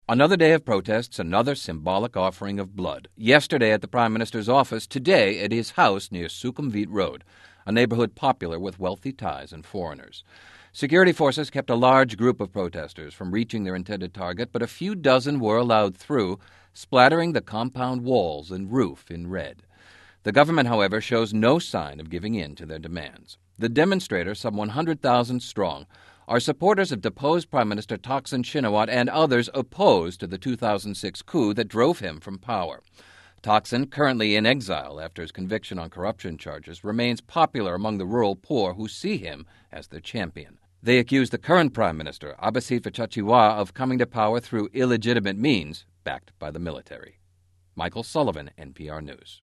Another day of protests, another symbolic offering of blood. Yesterday at the Prime Minister's office, today at his house near Sukhumvit Road, a neighborhood popular with wealthy ties and foreigners. Security forces kept a large group of protesters from reaching their intended target, but a few dozen were allowed through, splattering the compound walls and roof in red. The government, however, shows no sign of giving in to their demands. The demonstrators, some 100,000 strong, are supporters of deposed Prime Minister Thaksin Shinawatra and others opposed to the 2006 coup that drove him from power. Thaksin, currently in exile after his conviction on corruption charges, remains popular among the rural poor who see him as their champion. They accuse the current Prime Minister, Abhisit Vejjajiwa, of coming to power through illegitimate means, backed by the military. Michael Sullivan, NPR News.